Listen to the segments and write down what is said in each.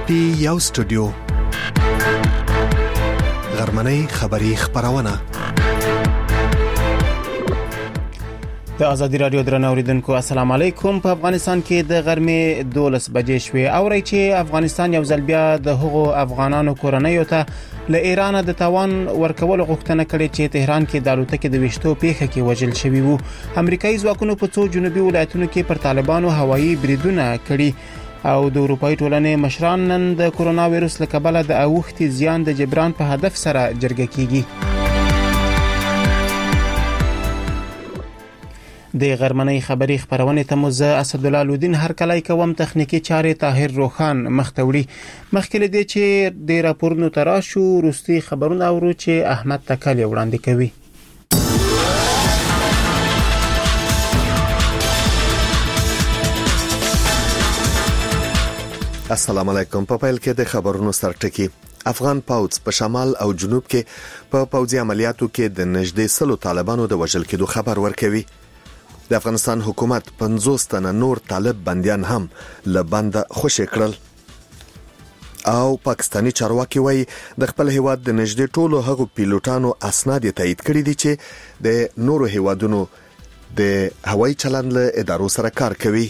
پی یو سټوډیو غرمنۍ خبری خبرونه د ازادي رادیو درنو اوریدونکو السلام علیکم. په افغانستان کې د غرمې 12 بجې شوې اوري چې افغانستان یو ځل بیا د هغو افغانانو کورنیو ته له ایران د تاوان ورکول غوښتنه کړې چې تهران کې د الوتکې د وشتو پیښه کې وژل شوی وو. امریکایي ځواکونو په څو جنوبي ولایتونو کې پر طالبانو هوایي بریدونه کړي او د اروپאי ټولنې مشران نن د کورونا وایروس له کبله د اوښتي زیان د جبران په هدف سره جرګه کیږي. د غرمنۍ خبری خبرونه ته مو زه اسدالله لودین هر کله کوم تخنیکی چارې طاهر روخان مختوړي. مخکې دې چې د راپورونو تراشو روستي خبرونه اورو چې احمد تکل وړاندې کوي. السلام علیکم. په پیل کې د خبرونو سرټکی. افغان پوځ په شمال او جنوب کې په پوځي عملیاتو کې د نږدې 100 طالبانو د وژل کېدو خبر ورکوي. د افغانستان حکومت 50 تنه نور طالب بنديان هم له بنده خوشی کړل او پاکستانی چارواکي وایي د خپل هیواد د نږدې ټولو هغو پیلوټانو اسناد تایید کړي دي چې د نورو هیوادونو د هوایي چلند له ادارو سره کار کوي.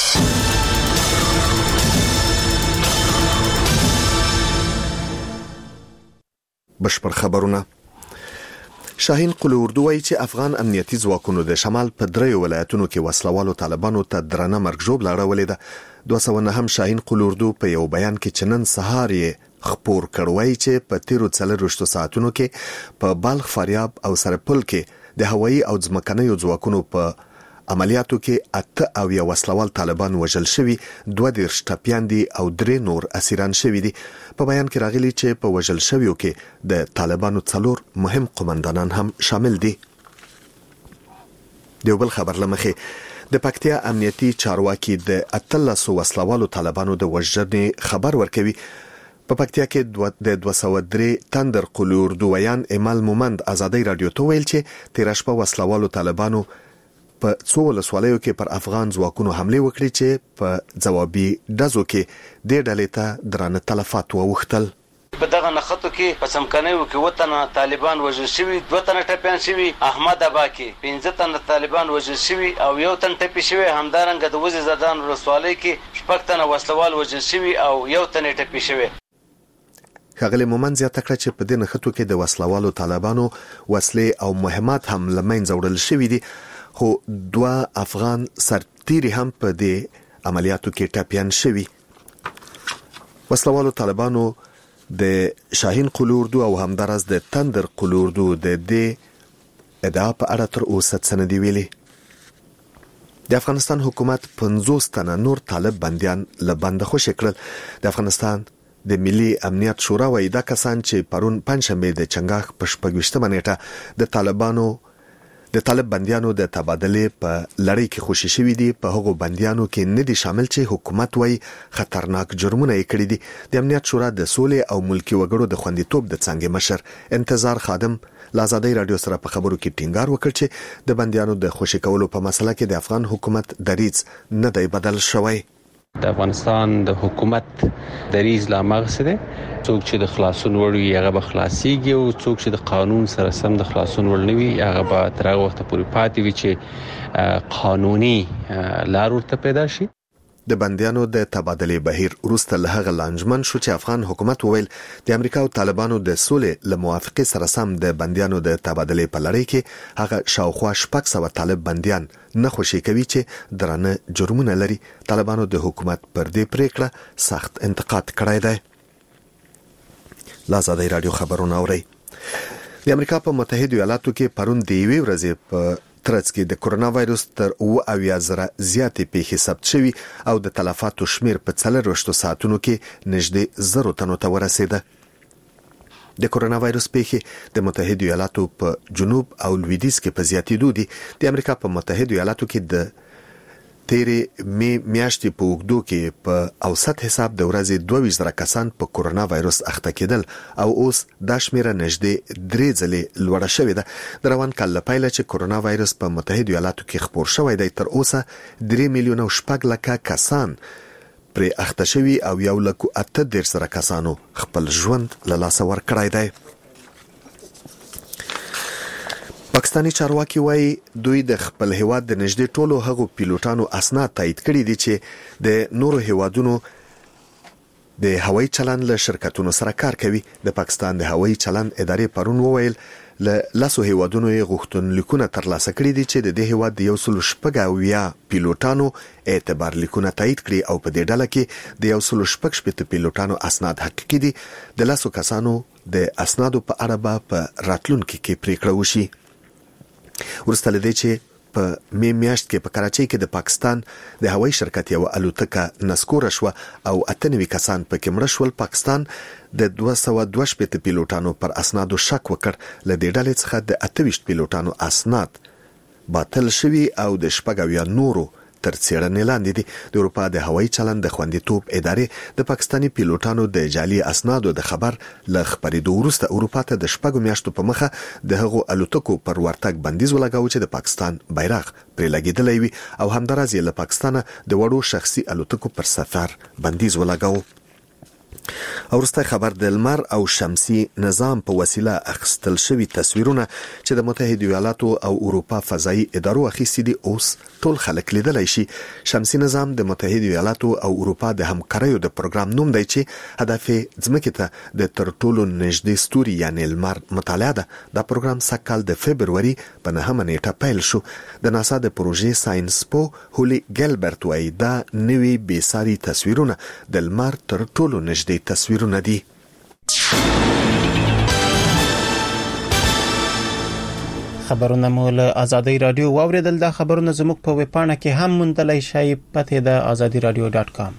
بشپړ خبرونه. شاهین قلو اردو وایي چې افغان امنیتي ځواکونو د شمال په دریو ولایتونو کې وسلوالو طالبانو ته درنه مرګ ژوبله راولې ده. 209 شاهین قلو اردو په یو بیان کې چنن سهار یې خبر کړوي چې په 13 ساعتونو کې په بالغ فاریاب او سرپل کې د هوایي او ځمکنیو ځواکونو په عملیاتو کې 8 او یو وسلوال طالبان وژل شوي، 22 ټپيان دي او 3 نور اسیران شوي دي. په بیان کې راغلي چې په وژل شویو کې د طالبانو 4 مهم قومندانان هم شامل دي. دیو بل خبر لمخه د پکتیا امنیتي چارواکي د 13 وسلوالو طالبانو د وژنې خبر ورکوي. په پکتیا کې د 203 تندر قلور دویان ایمال مومند ازادي رادیو ته ویل چې 13 وسلوالو طالبانو په څو ولسوالیو کې پر افغان ځواکونو حمله وکړي چې په ځوابي دزو کې د ډلې ته درانه تلفات ووختل. په دغه نخټو کې په سمکنیو کې وطن طالبان وژل شوي، 2 تنه ټپيان شوي، احمد ابا کې 15 تنه طالبان وژل شوي او 1 تن ټپي شوی. همدارنګه د وزیر زدان ولسوالۍ کې 6 تنه وسلوال وژل شوي او 1 تن ټپي شوی. خغلی مومن زیاته کړ چې په دې نخټو کې د وسلوالو طالبانو وسلې او مهمات هم لمنځه وړل شوي دي، خو 2 افغان سرتیري هم په دې عملیاتو کې ټپيان شوي. وسلوالو طالبانو د شاهین قلوردو او همدارس د تندر قلوردو د دې ادعا په اړه تر اوسه څه نه دی ویلي. د افغانستان حکومت 50 تنه نور طالب بنديان له بنده خوشی کړل. د افغانستان د ملي امنیت شورا وایي دا کسان چې پرون پنځشنبه د چنګاښ په 28 نیټه د طالب بنديانو د تبادله په لړۍ کې خوشی شوي دي، په هغو بنديانو کې نه دي شامل چې حکومت وایي خطرناک جرمونه یې کړی دي. د امنیت شورا د سولې او ملکی وګړو د خوندیتوب د څنګه مشر انتظار خادم لازادي رادیو سره په خبرو کې ټینګار وکړ چې د بنديانو د خوشی کولو په مسله کې د افغان حکومت دریځ نه دی بدل شوی. د افغانستان د حکومت دریځ لا مغسده څوک چې د خلاصون وړي هغه به خلاصيږي او څوک چې د قانون سره سم د خلاصون وړ نوي هغه به تر هغه وخت پورې پاتې وي چې قانوني لار ورته پیدا شي. د بنديانو د تبادله بهیر وروسته له هغه لانجمن شو چې افغان حکومت وویل د امریکا او طالبانو د سولې له موافقه سره سم د بنديانو د تبادله په لړۍ کې هغه شاوخوا 600 طالب بنديان نه خوشی کوي چې درانه جرمونه لري. طالبانو د حکومت پر دې پریکړه سخت انتقاد کړی دی. لازادي رادیو خبرونه اوري. د امریکا په متحده ایالاتو کې پرون د یوې ورځې په ترڅ کې د کورونا وایروس تر 20,000 زیاتې پیښې ثبت شوي او د تلفاتو شمیر په 4 ساعتونو کې نږدې 0 تنو ته ورسېده. د کورونا وایروس پیښې د متحده ایالاتو په جنوب او لویدیځ کې په زیاتېدو دي. د امریکا په متحده ایالاتو کې د تیرې میاشتې په وګړو کې په اوسط حساب د ورځې 22,000 کسان په کورونا وایروس اخته کېدل او اوس دا شمیره نږدې 3 ځلې لوړه شوې ده. د روان کال له پیله چې کورونا وایروس په متحده ایالاتو کې خپور شوی دی تر اوسه 3,600,000 کسان پر اخته شوی او 1.8 کسانو خپل ژوند له لاسه ورکړی دی. پاکستانی چارواکي وایي دوی د خپل هیواد د نږدې ټولو هغو پیلوټانو اسناد تایید کړي دي چې د نورو هیوادونو د هوایي چلند له شرکتونو سره کار کوي. د پاکستان د هوایي چلند ادارې پرون وویل له لاسو هیوادونو یې غوښتنلیکونه ترلاسه کړي دي چې د دې هیواد د 116 پیلوټانو اعتبار لیکونه تایید کړي او په دې ډله کې د 116 پیلوټانو اسناد حقیقي دي. د لاسو کسانو د اسنادو په اړه په راتلونکي کې پریکړه وشي. ورسته لدی چې په میاشت کې په کراچۍ کې د پاکستان د هوایي شرکت یو الوتکه نسکور شو او 98 کسان پکې مړ شول. پاکستان د 222 پیلوټانو پر اسنادو شک وکړ. له دې ډلې څخه د 28 پیلوټانو اسناد باطل شوي او د 14 نورو تر څېړنې لاندې دي. د اروپا د هوایي چلند د خوندیتوب ادارې د پاکستانی پیلوټانو د جعلي اسنادو د خبر له خبرېدو وروسته اروپا ته د 6 میاشتو په مخه د هغو الوتکو پر ورتګ بندیز ولګاوه چې د پاکستان بیرغ پرې لګېدلی وي او همداراز یې له پاکستانه د وړو شخصي الوتکو پر سفر بندیز ولګاوه. ورسته خبر د لمر او شمسي نظام په وسیله اخیستل شوی تصویرونه چې د متحده ایالاتو او اروپا فضایي ادارو اخیستي دي اوس ټول خلک لیدلای شي. شمسي نظام د متحده ایالاتو او اروپا د همکاریو د پروګرام نوم دی چې هدف یې ځمکې ته د تر ټولو نږدې ستوري یعنی لمر مطالعه ده. دا پروګرام سږ د فبروري په 9 نیټه پیل شو. د ناسا د پروژې ساينس پو هولي ګلبرت وايي دا نوي بېساري تصویرونه د لمر تر ټولو نږدې تصویرونه دي. خبرونه مو له آزادۍ رادیو واوریدل. دا خبرونه زموږ په ویب پاڼه کې هم موندلای شئ. پته د azadiradio.com.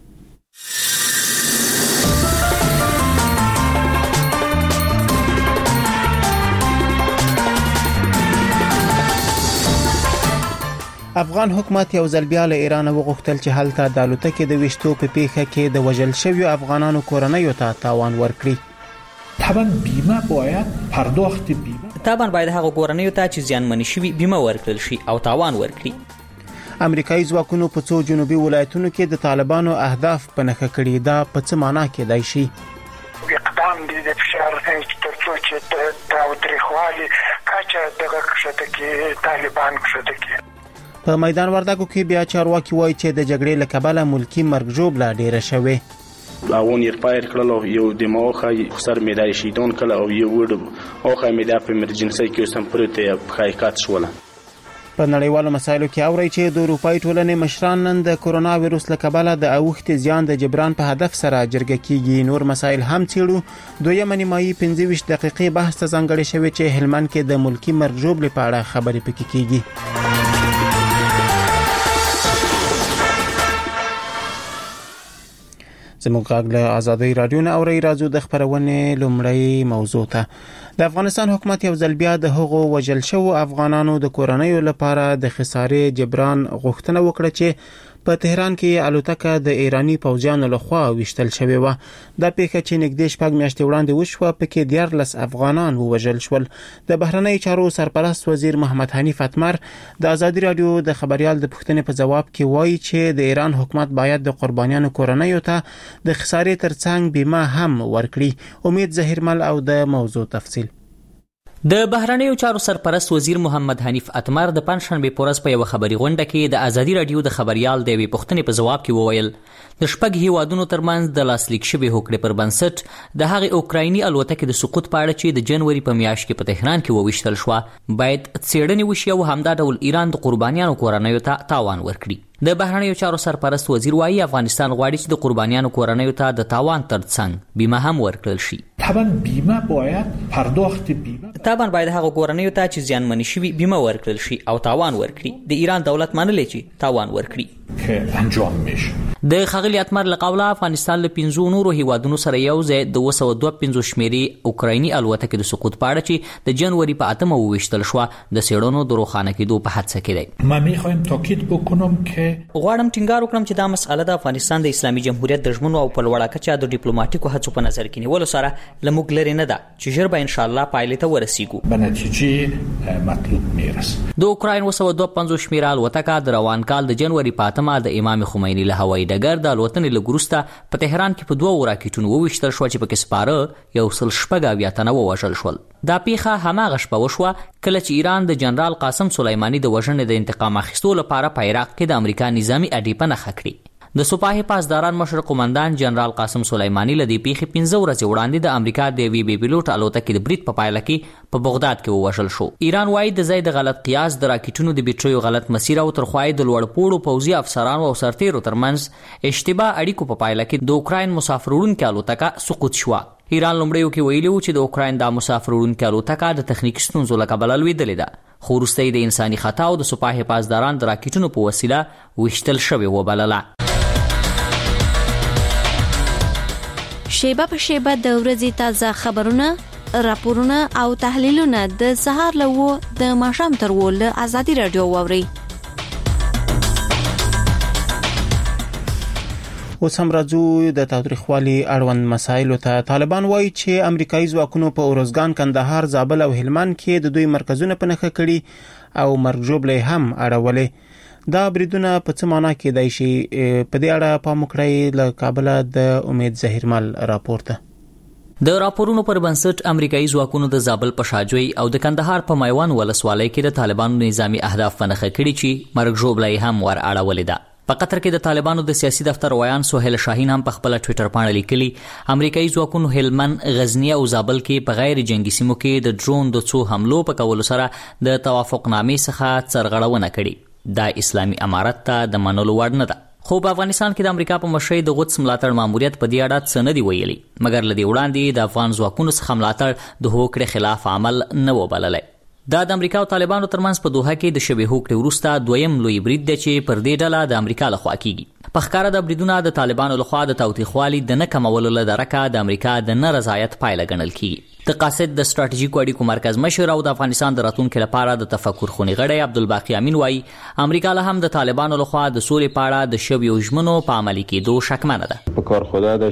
افغان حکومت یو ځل بیا له ایران وغوښتل چې هلته د الوتکې د وشتو په پیښه کې د وژل شویو افغانانو کورنیو ته تاوان ورکړي. طبعا بیمه باید پرداخت بیمه طبعا باید هغه کورنیو ته چې زیانمن شوي بیمه ورکړل شي او تاوان ورکړي. امریکایي ځواکونو په څو جنوبي ولایتونو کې د طالبانو اهداف په نښه کړي. دا په څه معنی کېدای شي؟ اقدام دي د فشار ترڅو چې د تاوتریخوالي کچه دغه کښته کې طالبان کښته کې. په میدان وردګو کې بیا چارواکي وایي چې د جګړې له کبله ملکی مرګ ژوبله ډیره شوې. اون یې فایر کړل یو د موخه سر میدای شیدون کله او یو وډ اوخه میدا په ایمرجنسي کې سمپرته په حقیقت شوله. په نړیوالو مسایلو کې اوري چې د اروپای ټولنې مشران نن د کرونا وایروس له کبله د اوښتې زیان د جبران په هدف سره جرګه کیږي. نور مسایل هم څیړو. دویمه نیمایي 15 دقیقې بحث ته ځانګړی شوی چې هلمند کې د ملکی مرګ ژوبلې په اړه خبرې پکې کیږي. زموږ غږ له آزادۍ رادیو نه اوري. راځو د خبرونې لومړی موضوع ته. د افغانستان حکومت یو ځل بیا د هغو وژل شوو افغانانو د کورنیو لپاره د خسارې جبران غوښتنه وکړه چې په تهران کې الوتکه د ایرانی پوځیانو لخوا وشتل شوې و. دا پیښه چې نږدې 6 میاشتې وړاندې وشوه پکې 14 افغانان ووژل شول. د بهرنی چارو سرپرست وزیر محمد حنیف اتمر د آزادۍ رادیو د خبريال د پوښتنې په جواب کې وایي چې د ایران حکومت باید د قربانیانو کورنیو ته د خسارې ترڅنګ بیمه هم ورکړي. امید ظهیرمل او د موضوع تفصیل. د بهرنیو چارو سرپرست وزیر محمد حنیف اتمر د پنځشنبه پورز په یو خبري غونډه کې د آزادۍ رادیو د خبريال د وی پوښتنې په جواب کې وویل د شپږ هیوادونو ترمنځ د لاسلیک شوی هوکړې پر بنسټ د هغې اوکرایني الوتکې د سقوط په اړه چې د جنوري په میاشت کې په تهران کې وویشتل شو باید څېړنې وشي او همدا ډول ایران د قربانیانو کورنیو ته تاوان ورکړي. د بهرنیو چارو سرپرست وزیر وايي افغانستان غواړي چې د قربانیانو کورنیو ته د تاوان ترڅنګ بیمه هم ورکړل شي. طبعا بیمه باید پرداخت بیمه طبعا باید هغه کورنیو ته چې زیانمن شوي بیمه ورکړل شي او تاوان ورکړي. د ایران دولت منلې چې تاوان ورکړي که انجام میشه. د خغلی اتمر لقوله افغانستان له 15 نورو هیوادونو سره یو ځای د 225 شمیرې اوکرایني الوتکې د سقوط په اړه چې د جنوري په 8 وویشتل شو د څېړنو د روښانه کېدو په هڅه کې دی. ما میخوایم تاکید بکنم که غواړم ټینګار وکړم چې دا مسأله د افغانستان د اسلامي جمهوریت د ژمنو او په لوړه کچه د ډیپلوماټیکو هڅو په نظر کې نیولو سره لموږ لري نه ده چې ژر به ان شاء الله پایلې ته ورسیږو. به نتیجه مطلوب میرسه. د اوکراین 225 شمیره الوتکه د روان کال د جنوري په 8 د امام خمیني له هوایي ډګر د الوتنې لږ وروسته په تهران کې په 2 راکټونو وویشتل شوه چې پکې سپاره 186 تنه ووژل شول. دا پیښه هماغه شپه وشوه کله چې ایران د جنرال قاسم سلیمانی د وژنې د انتقام اخیستو لپاره په عراق کې د امریکا نظامی اډې په نښه کړې. د سپاه پاسداران مشر قومندان جنرال قاسم سلیمانی له دې پیښې 15 ورځې وړاندې د امریکا د یوې بې پیلوټ الوتکې د برید په پایله کې په بغداد کې ووژل شو. ایران وایي د ځای د غلط قیاس د راکټونو د بیټریو غلط مسیر او ترخوای د لوړ پوړو پوځي افسرانو او سرتیرو ترمنځ اشتباه اړیکو په پایله کې د اوکراین مسافر وړونکې الوتکه سقوط شوه. ایران لومړیو کې ویلي و چې د اوکراین د مسافر وړونکې الوتکه د تخنیکي ستونزو له کبله لوېدلې ده، خو وروسته د انساني خطا او د سپاه پاسداران د راکټونو په وسیله ویشتل شوې وبلله. شیبه په شیبه د ورځې تازه خبرونه، راپورونه او تحلیلونه د سهار له 9 د ماښام تر 10 له ازادي رادیو واورئ. اوس هم راځو د تاوتریخوالي اړوند مسایلو ته. طالبان وایي چې امریکایي ځواکونو په اورزګان، کندهار، زابل او هلمند کې د دوی مرکزونه په نښه کړي او مرګ ژوبلې هم اړولې. دا بریدونه په څه معنا کېدای شي؟ په دې اړه پام وکړئ. له کابل د امید ظهیرمل راپورته. د راپورونو پر بنسټ امریکایي ځواکونو د زابل په شاجوی او د کندهار په میوان ولسوالۍ کې د طالبانو نظامی اهداف په نښه کړي چې مرګ ژوبلې هم ور اړولې ده. په قطر کې د طالبانو د سیاسي دفتر ویان سهیل شاهین هم په خپل ټوئیټر باندې لیکلي امریکایي ځواکونو هلمند، غزنی او زابل کې په غیر جنگي سیمو کې د ډرون د څو حملو په کولو سره د توافقنامې څخه څرغړونه کړې. دا اسلامي امارت ته د منلو وړ نه ده. خو په افغانستان کې د امریکا په مشرۍ د قدس ملاتړ ماموریت په دې اړه څه نه دی ویلي، مګر لدی وړاندې د افغان ځواکونو څخه ملاتړ د هوکړې خلاف عمل نه و بللی. دا د امریکا او طالبانو ترمنځ په دوحه کې د شبې هوکړې وروسته دویم لوی برید دی چې پر دې ډله د امریکا لخوا کیږي. په ښکاره د بریدونه د طالبانو لخوا د تاوتریخوالي د نه کمولو له درکه د امریکا د نه رضایت پایله ګڼل کیږي. د قاصد د ستراتیژیکو اړیکو مرکز مشر او د افغانستان د راتلونکي لپاره د تفکر خونې غړی عبدالباقي امین وایي امریکا له هم د طالبانو لخوا د سولې په اړه د شویو ژمنو په عملي کېدو شکمنه ده. په کار خدا ده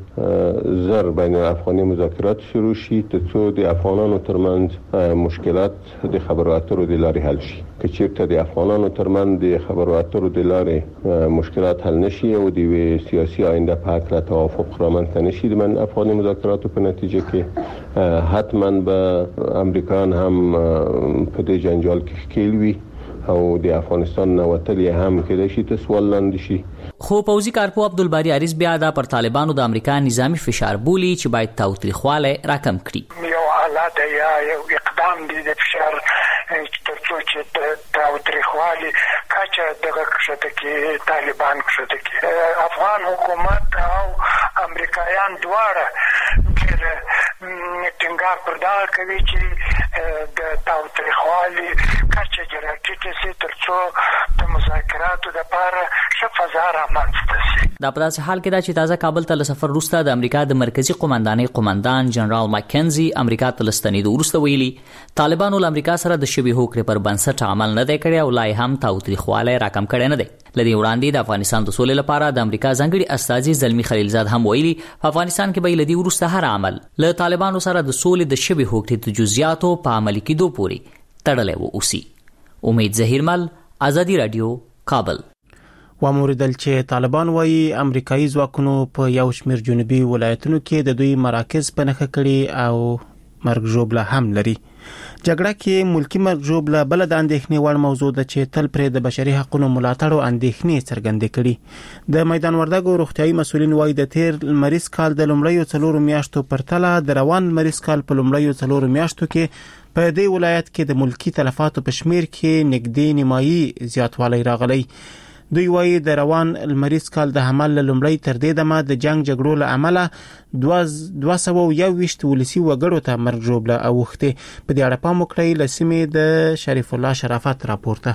چې زر بین افغاني مذاکرات شروع شي ترڅو د افغانانو ترمنځ مشکلات د خبرو اترو د لارې حل شي. که چیرته د افغانانو ترمنځ د خبرو اترو د لارې مشکلات حل نشي او د سیاسي آینده په هکله توافق رامنځته نشي د افغاني مذاکراتو په نتیجه کې حتما به امریکایان هم په دې جنجال کې ښکیل وي او د افغانستان نوتل هم کېدای شي ته سوال لاندې شي. خو پوځي کارپو عبدالباری عریض بیا دا پر طالبانو د امریکا نظامی فشار بولي چې باید تاوتریخوالی راکم کړي. یو حالت یا یو اقدام دی د فشار ترڅو چې تاوتریخوالی کچه دغه کښته کې طالبان کښته کې افغان حکومت او امریکایان دواړه ټینګار پر دا کوي چې د تاوتریخوالي کچه راټیټه شي ترڅو د مذاکراتو لپاره ښه فضا رامنځته شي. دا په داسې حال کې ده چې تازه کابل ته له سفر وروسته د امریکا د مرکزي قومندانۍ قومندان جنرال ماکنزي امریکا ته له ستنېدو وروسته ویلي طالبانو له امریکا سره د شبې هوکړې پر بنسټ عمل نه دی کړی او لا یې هم تاوتریخوالی راکم کړی نه دی. له دې وړاندې د افغانستان د سولې لپاره د امریکا ځانګړي استازي زلمي خلیلزاد هم ویلي په افغانستان کې به له دې وروسته هر عمل له طالبانو سره د سولې د شبې هوکړې د جزئیاتو په عملي کېدو پورې تړلی واوسي. امید ظهیرمل، ازادي رادیو، کابل. وموریدل چې طالبان وایي امریکایي ځواکونو په یو شمېر جنوبي ولایتونو کې د دوی مراکز په نښه کړي او مرګ ژوبله هم لري. جګړه کې ملکی مرګ ژوبله بل د اندېښنې وړ موضوع ده چې تل پرې د بشري حقوقو ملاتړ او اندېښنې څرګندې کړي. د میدان وردګو روغتیايي مسؤلین وایي د تیر لمریز کال د لومړیو 4 میاشتو پرتله د روان لمریز کال په لومړیو 4 میاشتو کې په دې ولایت کې د ملکی تلفاتو په شمیر کې نږدې نیمایي زیاتوالی راغلی. دوی وایي د روان لمریز کال د حمل لومړی تر دې دمه د جنگ جګړو له امله 221 ولسی وګړو ته مرګ ژوبله اوښتې. په دې اړه پام وکړئ. له سیمې د شریف الله شرافت راپورته.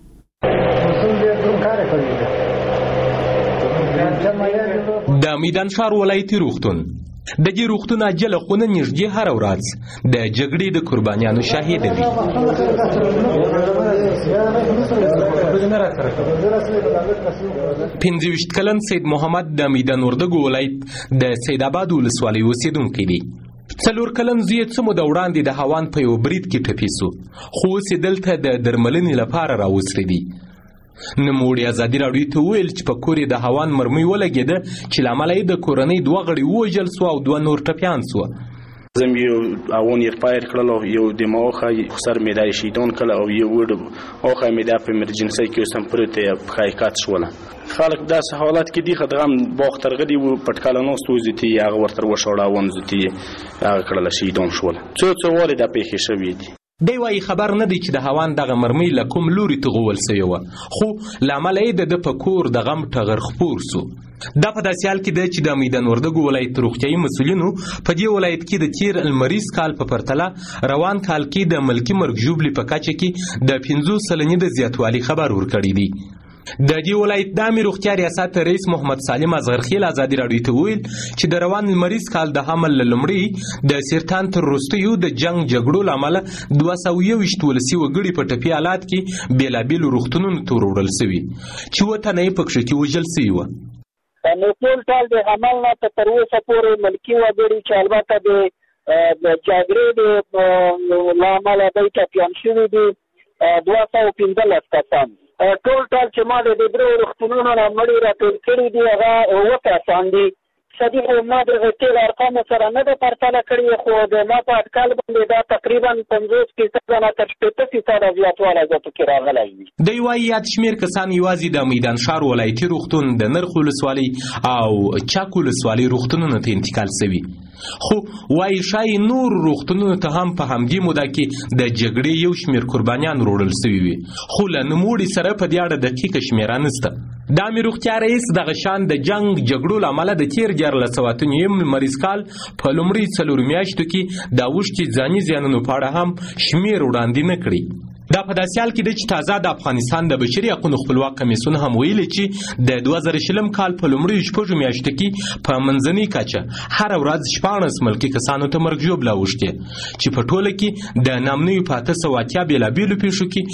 د میدان ښار ولایتي روغتون د دې روغتون عاجله خونه نږدې هره ورځ د جګړې د قربانیانو شاهد وي. 25 کلن سید محمد د میدان وردګو ولایت د سید آباد ولسوالۍ اوسیدونکی دی. 4 کلن زوی څه موده وړاندې د هوان په یو برید کې ټپي شو، خو اوس یې دلته د درملنې لپاره راوستلی دی. نوموړي ازادي راډیو ته وویل چې په کور د هوان مرمۍ ولګېده چې له امله یې د کورنۍ 2 غړي ووژل سو او 2 نور ټپیان سوه. زم یو اوون یې پایر کړلو یو د موخه خسر مې د شیدون کله او یو وډ اوخه مې د په ایمرجنسي کې سم پرته په حقیقت شول. خلک داسې حالات کې دي خدغم باختر غدي و پټکالانو ستوزتي هغه ورتر وشوړاون زتي هغه کړل شیدون شول. څو واره د پیښې شوې دي. دی وايي خبر نه دی چې د هوان دغه مرمۍ له کوم لوري ته غول سوې وه، خو له امله یې د په کور د غم ټغر خپور سو. دا په داسې حال کې دی چې د میدان وردګو ولایت روغتیایي مسؤلینو په دې ولایت کې د تیر المریض کال په پرتله روان کال کې د ملکي مرګ ژوبلې په کچه کې د 50 سلنې د زیاتوالي خبر ورکړی دی. د دې ولایت د عامې روغتیا ریاست رئیس محمد سالم اصغرخیل ازادي راډیو ته وویل چې د روان المریض کال د حمل له لومړۍ د سرطان تر وروستیو د جنګ جګړو له امله 221 ولسي وګړي په ټپي حالات کې بېلابېلو روغتونونو ته وروړل سوي چې 7 تنه یې پکښې کې وژل سوي وه. نو ټول ټال د حمل نه تر اوسه پورې ملکي وګړي چې البته د جګړې له امله دوی ټپیان شوي دي 215 کسان. ټول ټال چې ما د 3 روغتونونو نه مړي راټول کړي دي هغه 7 کسان دي. صدیق ما د هوټل ارقام سره نه ده پرتله کړې، خو د ما په اټکل باندې دا تقریبا 50% نه تر 60% زیاتوالی زه پکې راغلی وي. دی وايي یاد شمېر کسان یوازې د میدان ښار ولایتي روغتون، د نرخ ولسوالۍ او چک ولسوالۍ روغتونونو ته انتقال سوي، خو وايي ښایي نور روغتونونو ته هم په همدې موده کې د جګړې یو شمېر قربانیان وروړل سوي وي، خو له نوموړي سره په دې اړه دقیقه شمېره نشته. د عامې روغتیا رئیس دغه شان د جنګ جګړو له امله د تیر 1408 مریض کال په لومړۍ 4 میاشتو کې د اوښتي ځاني زیانونو په اړه هم شمېر وړاندې نه کړي. دا په داسې حال کې دی چې تازه د افغانستان د بشري حقوقو خپلواک کمیسیون هم ویلي چې د 2020 کال په لومړیو 6 میاشتو کې په منځنۍ کچه هر ورځ 14 ملکي کسانو ته مرګ ژوبله اوښتې چې په ټوله کې د نامنویو په 880 بېلابېلو پیښو کې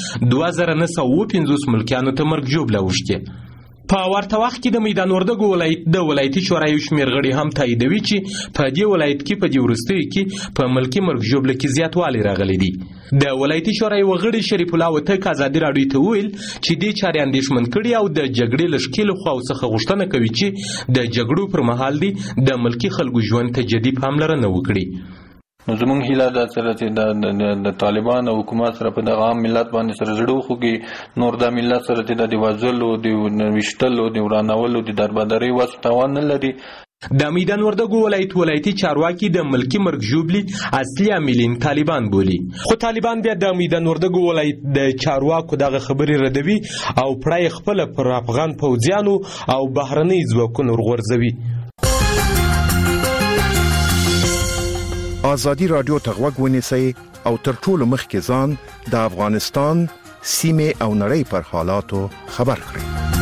2950 ملکیانو ته مرګ ژوبله اوښتې. په ورته وخت کې د میدان وردګو ولایت د ولایتي شورای شمېر غړي هم تاییدوي چې په دې ولایت کې په دې وروستیو کې په ملکي مرګ ژوبله کې زیاتوالی راغلی دی. د ولایتي شورای وغړي شریف الله وتک ازادي راډیو ته ویل چې دې چارې اندېښمن کړي او د جګړې له ښکېلو خواو څخه غوښتنه کوي چې د جګړو پر مهال دی د ملکي خلکو ژوند ته جدي پاملرنه وکړي. زمونږ هیله دا سره چې د طالبان او حکومت سره په د عام ملت باندې سره زړه وخوږي، نور د ملت سره چې د وژلو د ویشتلو د ورانولو د دربدرۍ وس توان نه لري. د میدان وردګو ولایتي چارواکي د ملکي مرګ ژوبلې اصلي عاملین طالبان بولي، خو طالبان بیا د میدان وردګو ولایت د چارواکو دغه خبرې ردوي او پړای خپل پر افغان پوځیانو او بهرنۍ ځواکونو ورغورځوي. ازادي راډیو ته غوږ ونیسئ او تر ټولو مخکې ځان د افغانستان سیمه او نړۍ پر حالاتو خبر کړئ.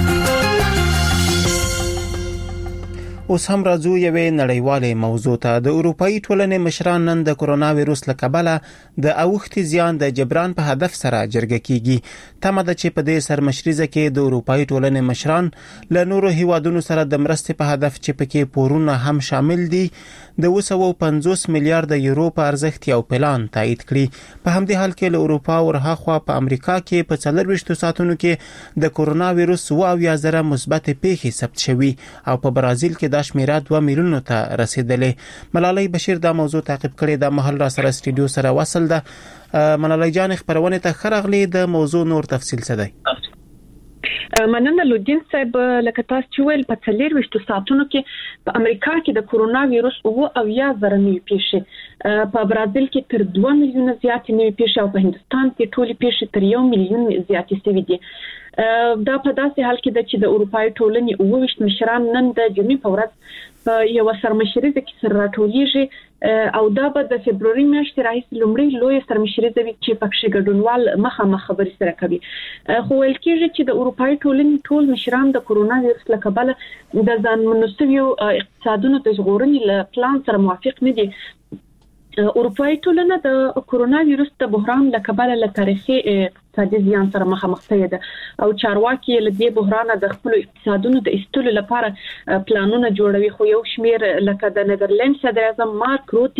اوس هم راځو یوې نړیوالې موضوع ته. د اروپאי ټولنې مشران نن د کرونا وایروس له کبله د اوښتي زیان د جبران په هدف سره جرګه کیږي. تمه ده چې په دې سرمشریزه کې د اروپאי ټولنې مشران له نورو هیوادونو سره د مرستې په هدف چې پکې پورونه هم شامل دي د 250 میلیارډ یورو په ارزښت یو پلان تایید کړي. په همدې حال کې له اروپا ورهاخوا په امریکا کې په 24 ساعتونو کې د کرونا وایروس 2,000 مثبت پیښې ثبت شوي او په برازیل کې دا شمیره 2 میلیونو ته رسیدلې. ملالۍ بشیر دا موضوع تعقیب کړي. د محل را سره استودیو سره وصل ده. ملالۍ جان خبرونه ته خرغلي د موضوع نور تفصیل څه دی؟ مننه لودین صاحب. لکه تاسو چې ویل په 24 ساعتونو کې په امریکا کې د کرونا وایروس 2,000 نوې پیښې، په برازیل کې تر 2 میلیونه زیاتې نوې پیښې او په هندستان کې ټولې پیښې تر 1 میلیون زیاتې شوې دي. دا په داسې حال کې ده چې د اروپאי ټولنې 28 مشران نن د جمعې په ورځ په یو سرمشریزه کې سره راټولیږي او دا به د فبروري میاشتې راهیسې لومړی لوی سرمشریزه وي چې پکې ګډونوال مخامخ خبرې سره کوي. خو ویل کېږي چې د اروپאי ټولنې ټول مشران د کرونا وایروس له کبله د ځان منسوبو اقتصادونو د ژغورنې له پلان سره موافق نه دي. اروپאי ټولنه د کرونا وایروس د بحران له کبله له تاریخي اقتصادي زیان سره مخامخ شوې ده او چارواکي له دې بحران د خپل اقتصادونو د ایستلو لپاره پلانونه جوړوي. خو یو شمیر لکه د نیدرلند صدر اعظم مارک روته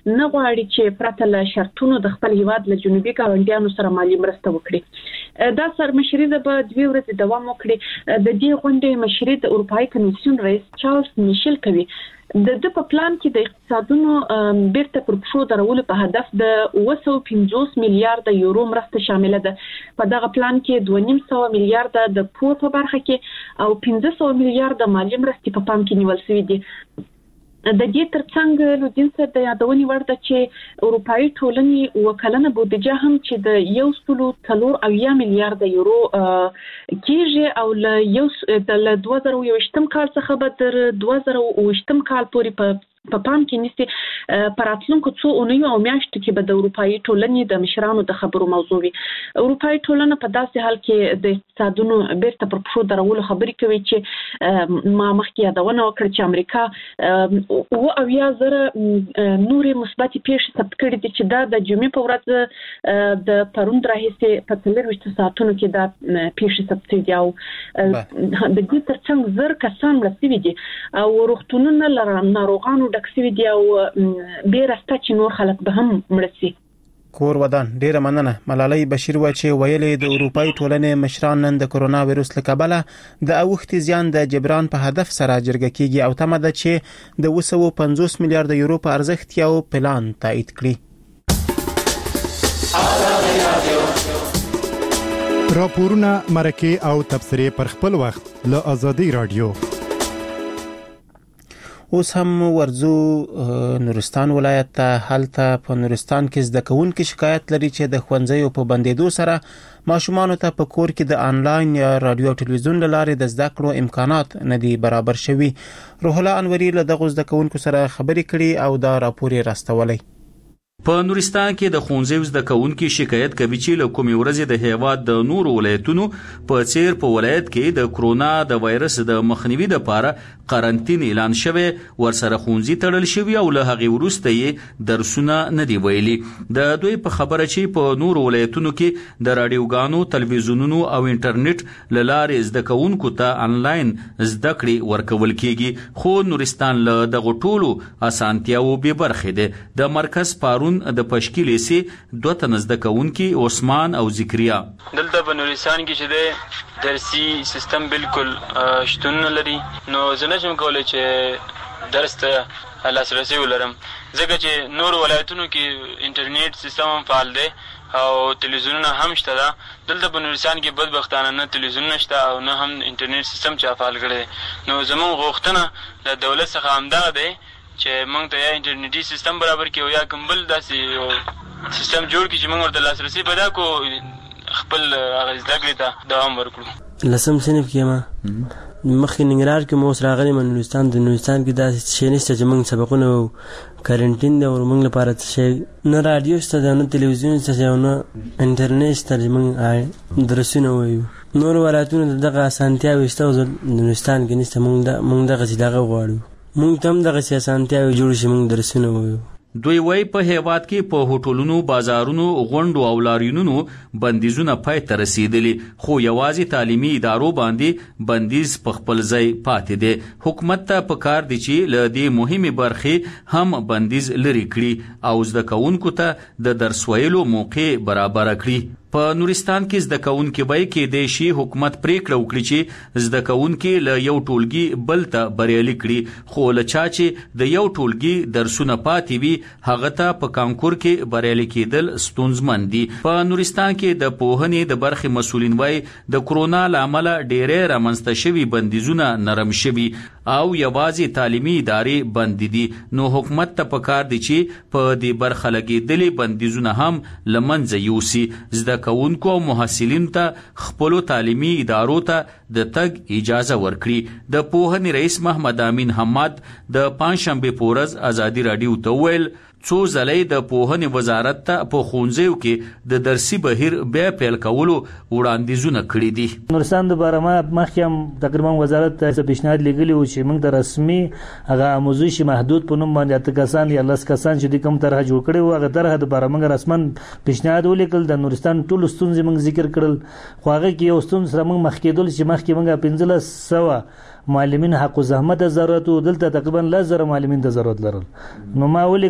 نه غواړي چې پرته له شرطونو د خپل هیواد له جنوبي ګاونډیانو سره مالي مرسته وکړي. دا سرمشري به 2 ورځې دوام وکړي. د دې غونډې مشري د اروپایي کمیسیون رئیس چارلز میشل کوي. د په پلان کې د اقتصادونو بیرته پر پښو درولو په هدف د 250 میلیارډ یورو مرسته شامله ده. په دغه پلان کې 2.5 میلیارډ د پور په برخه کې او 500 میلیارډ مالي مرستې په پام کې نیول شوې دي. د دې ترڅنګ لودین سره د یادونې وړ ده چې اروپایي ټولنې وکلنه بودیجه هم چې د 1.4 میلیارډ یورو کېږي او له 2021 کال څخه به تر 2020 کال پورې په پام کې نیسي. پر راتلونکو څو اونیو او میاشتو کې به د اروپایي ټولنې د مشرانو د خبرو موضوع وي. اروپایي ټولنه په داسې حال کې د اقتصادونو بیرته پر پښو درولو خبرې کوي چې ما مخکې یادونه وکړه چې امریکا 70,000 نورې مثبتې پیښې ثبت کړې دي چې دا د جمعې په ورځ د پروند راهیسې په 24 ساعتونو کې دا پیښې ثبت شوې دي او د دې ترڅنګ 1000 کسان مړه شوي دي او روغتونونه له ناروغانو ډک شوي دي او بیرسته چې نور خلک به هم مړه شي. کور ودان ډیره مننه. ملالۍ بشیر و چې ویلې د اروپای ټولنې مشران نن د کرونا وایروس له کبله د اوښتي زیان د جبران په هدف سره جرګه کیږي او تمه ده چې د 250 میلیارډ یورو په ارزښت یو پلان تایید کړي. راپورونه مرکه او تبصره پر خپل وخت له آزادي رادیو. اوس هم ورزو نورستان ولایت ته. هلته په نورستان کې زده کوونکي شکایت لري چې د ښوونځیو په بندېدو سره ماشومانو ته په کور کې د آنلاین یا رادیو او ټلویزیون له لارې د زده کړو امکانات نه دي برابر شوي. روح الله انوري له دغو زده کوونکو سره خبرې کړي او دا راپور یې راستولی. په نورستان کې د ښوونځیو زده کوونکي شکایت کوي چې له کومې ورځې د هیواد د نورو ولایتونو په څیر په ولایت کې د کرونا د وایرس د مخنیوي لپاره قرنطین اعلان شوی، ورسره ښوونځي تړل شوي او له هغې وروسته یې درسونه نه دي ویلي. د دوی په خبره چې په نورو ولایتونو کې د راډیوګانو، تلویزیونونو او انټرنیټ له لارې زده کوونکو ته آنلاین زده کړې ورکول کیږي، خو نورستان له دغو ټولو اسانتیاوو بې برخې دی. د مرکز پارون د پشکیلې سي 2 تنه زده کوونکي عثمان او ذکریا دلته په نورستان کې چې د درسي سیستم بالکل شتون نه لري، نو زه نشم کولی چې درس ته لاسرسی ولرم ځکه چې نور ولایتونو کې انټرنیټ سیستم هم فعال دی او تلویزیونونه هم شته ده. دلته په نورستان کې بدبختانه نه تلویزیون شته او نه هم انټرنیټ سیستم چا فعال کړی. نو زموږ غوښتنه د دولت څخه همدغه دی چې موږ ته یا انټرنیټي سیستم برابر کړي او یا کوم بل داسې سیستم جوړ کړي چې موږ ورته لاسرسی پیدا کړو، خپل هغه زده کړې ته دوام ورکړو. لسم صنف کې ما مخکې ننګرهار کې مو اوس راغلی نورستان. د نورستان کې داسې شی نشته چې موږ سبقونه کارنټین دی او موږ لپاره څه شی نه راډیو شته ده نه تلویزیون شته او نه انټرنیټ شته چې موږ درسونه ووایو. نور ولایتونو دغه اسانتیاوې شته او نورستان کې نشته. موږ دغسې دغه غواړو، موږ ته هم دغسې اسانتیاوې جوړ شي، موږ درسونه ووایو. دوی وایي په هیواد کې په هوټلونو، بازارونو، غونډو او لاریونونو بندیزونه پای ته رسیدلي، خو یوازې تعلیمي ادارو باندې بندیز په خپل ځای پاتې دی. حکومت ته پکار دی چې له دې مهمې برخې هم بندیز لرې کړي او زده کوونکو ته د درس ویلو موقع برابر کړي. په نورستان کې زده کوونکي وایي کېدای شي حکومت پریکړه وکړي چې زده کوونکي له یو ټولګي بل ته بریالي کړي، خو له چا چې د یو ټولګي درسونه پاتې وي هغه ته په کانکور کې بریالي کېدل ستونزمن دي. په نورستان کې د پوهنې د برخې مسؤلین وایي د کرونا له امله ډېرې رامنځته شوي بندیزونه نرم شوي او یوازې تعلیمي ادارې بند دي. نو حکومت ته پکار دی چې په دې برخه لګېدلې بندیزونه هم له منځه یوسي، زده کوونکو او محصلینو ته خپلو تعلیمي ادارو ته د تګ اجازه ورکړي. د پوهنې رئیس محمد امین حماد د پنځشنبې په ورځ ازادي راډیو ته وویل څو ځلې د پوهنې وزارت ته په ښوونځیو کې د درسي بهیر بیا پیل کولو وړاندیزونه کړي دي. نورستان دپاره ما مخکې هم تقریبا وزارت ته څه پیشنهاد لیږلی و چې موږ د رسمي هغه آموزش محدود په نوم باندې 8 کسان یا 10 کسان چې دوی کوم طرحه جوړ کړې وو هغه طرحه دپاره موږ رسما پیشنهاد ولیکل. د نورستان ټولو ستونزې موږ ذکر کړل، خو هغه کې یو ستونزه سره موږ مخ کېدل چې مخکې موږ 1500 معلمین حق و زحمت ضرورت و دلته تقریبا 1000 معلمین ته ضرورت لرل. نو ما ولیکل چې دومره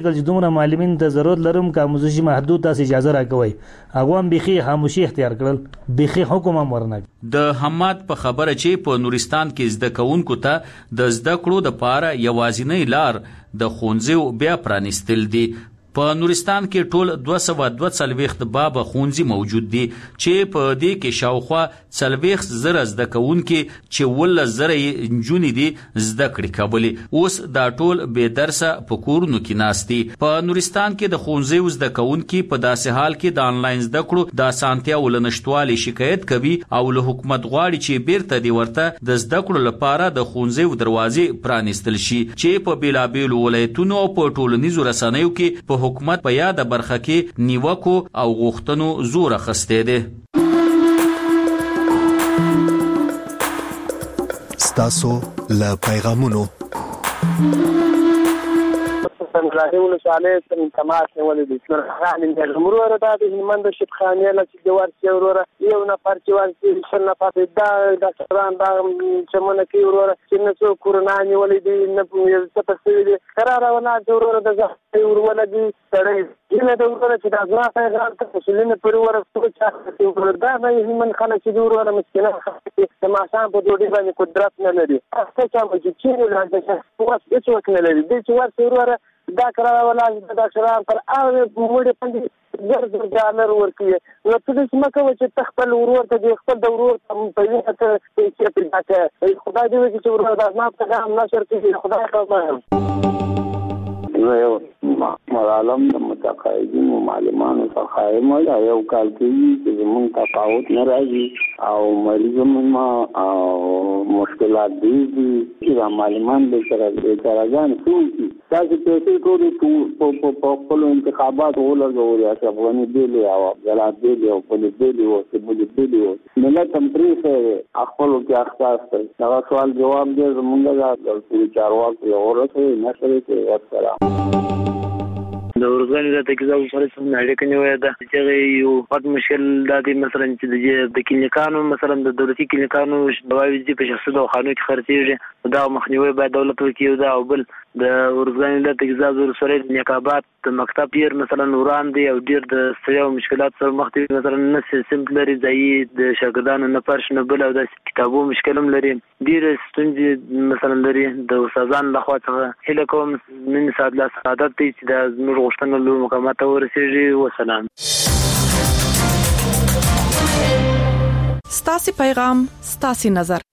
زمونه معلمین ته ضرورت لرم که آموزشي محدود تاسو اجازه راکوي هغه هم بيخي خاموشي اختیار کړل بيخي حکم هم ورنګ د حماد په خبره چې په نورستان کې زده کوونکو ته د زده کړو د پاره یوازینی لار د ښوونځیو بیا پرانیستل دي په نورستان کې ټول 242 بابه ښوونځي موجود دي چې په دې کې شاوخوا 40,000 زده کوونکي چې 10,000 نجونې دي زده کړې کولې اوس دا ټول بې درسه په کورونو کې ناست دي په نورستان کې د ښوونځیو زده کوونکي په داسې حال کې د انلاین زده کړو د اسانتیاو له نشتوالي شکایت کوي او له حکومت غواړي چې بیرته دې ورته د زده کړو لپاره د ښوونځیو دروازې پرانیستل شي چې په بیلابیلو ولایتونو او په ټولنیزو رسنیو کې په حکومت په یاده برخه کې نیوکو او غوښتنو زور اخیستی دی. ستاسو له پیغامونو راهي ولسوالۍ تماس نیولې دي نورخان دې مرور ته د هلمند شپخانې له چې جوار سی وروره یو نفر چې ورسې شل نفر دا ډاکټران دا چمنه کې وروره چې نو څو کورونا نیولې دي نه څه پسې دي قرار ونه وروره د ځای ورول دي سړی دې د وروره چې دا ځما پیغام ته مسلمان پر وروره څه وروره دا نه هلمند خلک چې وروره مسکینه تماسان په دوی باندې قدرت نه لري څه چې راځي چې څه وکړي لري دې چې ورسې وروره دا قرار ولا د ډاکټرانو پر هغه موږ باندې $1,000 ورکړي نو څه دې سمکه چې تخپل ورور ته د خپل د ورور په یوه ته چې پیدا کړي خدای دې وکړي چې ورور د ما په هم نشر کړي خدای خبر یو معلم د متقاعدین معلمانو څخه ایمل یو کال کې چې زمون تفاوت نه راځي او مریضانو او مشکلات دي چې معلمان به سره ځان کوي تاسو په ټول په خپل انتخابات ولګوري چې افغاني دی او بلاد دی او پولیس دی او سیمه دی ملت هم پرې خپل کې اختصاص دا سوال جواب دی زمونږ د چارواکو اورته نشره کې ورسره د ورغلي د تکزاو سره څنګه اړیکه نیولې ده چې یو پټ مشکل د مثلا چې د کلینیکانو مثلا د دولتي کلینیکانو دواوی دي په شخصي دواخانو کې خرڅېږي دا مخنیوي باید دولت وکړي دا او بل د ورغلي د تکزاو سره د نقابات د مکتب پیر مثلا نوران دي او ډیر د ستړیا او مشکلات سره مخ دي مثلا نه سمپلري ځای د شاګردانو نه پرش نه بل او د کتابو مشکلم لري ډیر ستونزې مثلا لري د استادانو لخوا څخه هله کوم من سعادت دي چې د زموږ غوښتنه له مقامات ورسېږي وسلام. ستاسو پیغام ستاسو نظر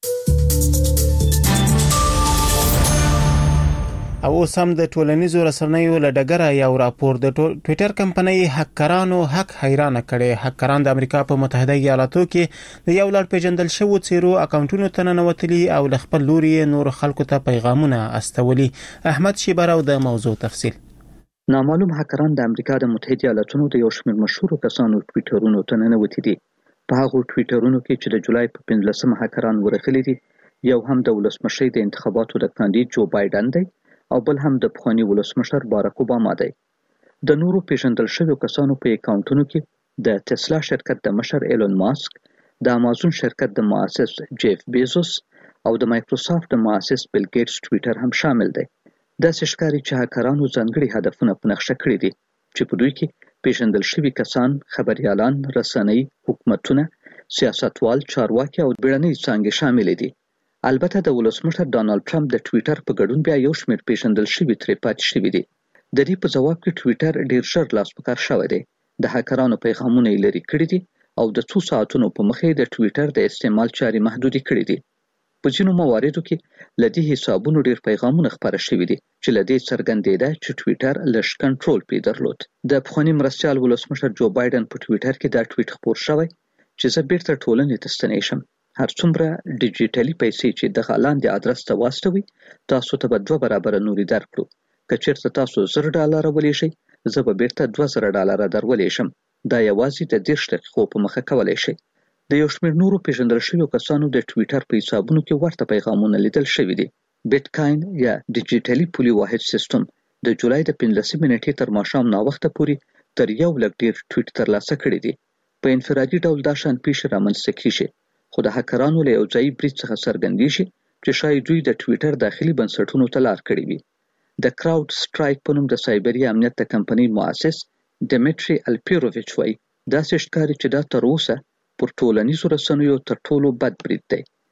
او اوس هم د ټولنیزو رسنیو له ډګره یو راپور د ټوئیټر کمپنۍ هکرانو حق حیران کړي هکران د امریکا په متحده ایالاتو کې د یو لړ پیژندل شوی څیرو اکاونټونو ته ننوتلي او ل خپل لوري نور خلکو ته پیغامونه استولي. احمد شیبراو د موضوع تفصیل. نامعلوم هکران د امریکا د متحده ایالاتونو د یو شمېر مشهور کسانو ټوئیټرونو ته ننوتي دي. په هغه ټوئیټرونو کې چې د جولای په 15 هکران ورغلي دي یو هم د ولسمشر د انتخاباتو د کاندید جو بایدن دی او بل هم د پخوانی ولسمشر باراک اوباما دی. د نورو پیژندل شویو کسانو په اکاونټونو کې د ټسلا شرکت د مشر ایلون ماسک، د امازون شرکت د مؤسس جیف بیزوس او د مایکروسافت د مؤسس بیل ګیټس ټوئیټر هم شامل دی. داسې ښکاري چې هکرانو ځانګړي هدفونه په نقشه کړي دي چې په دوی کې پیژندل شوي کسان، خبريالان، رسنۍ، حکومتونه، سیاستوال، چارواکي او بیړنۍ څانګې شامل دي. البته د ولسمشر ډانلډ ټرمپ د ټوئیټر په ګډون بیا یو شمېر پیژندل شوي ترې پاتې شوي دي. د دې په ځواب کې ټوئیټر ډیر ژر لاس په کار شوی دی. د هکرانو پیغامونه یې لرې کړي دي او د څو ساعتونو په مخ یې د ټوئیټر د استعمال چارې محدودې کړي دي. په ځینو مواردو کې له دې حسابونو ډیر پیغامونه خپاره شوي دي چې له دې څرګندېده چې ټوئیټر لږ کنټرول پرې درلود. د پخواني مرستیال ولسمشر جو بایدن په ټوئیټر کې دا ټویټ خپور شوی چې زه بیرته ټولنې ته ستنې شم. هر څومره ډیجیټلي پیسې چې د لاندې ادرس ته واستوي تاسو ته به 2 برابره نوري درکړو. که چېرته تاسو $1,000 ولېږئ زه به بیرته $2,000 درولېږم. دا یوازې د 10 دقیقو په مخه کولی شئ. د یو شمېر نورو پیژندل شویو کسانو د ټوئیټر په حسابونو کې ورته پیغامونه لیدل شوي دي. بیټکاین یا ډیجیټلي پولي واحد سیستم د جولای د 15 نیټې تر ماښام ناوخته پورې تر 1 ډیر ټویټ ترلاسه کړي دي. په انفرادي ډول دا شان پیښې رامنځته کیږي خو د هکرانو له یو ځایي برید څخه څرګندېږي چې شاید دوی د ټوئیټر داخلي بنسټونو ته لار کړې وي. د کراود سټرایک په نوم د سایبري امنیت د کمپنۍ مؤسس ډیمیټري الپیروویچ وایي داسې ښکاري چې دا تر اوسه پر ټولنیزو رسنیو تر ټولو بد برید دی.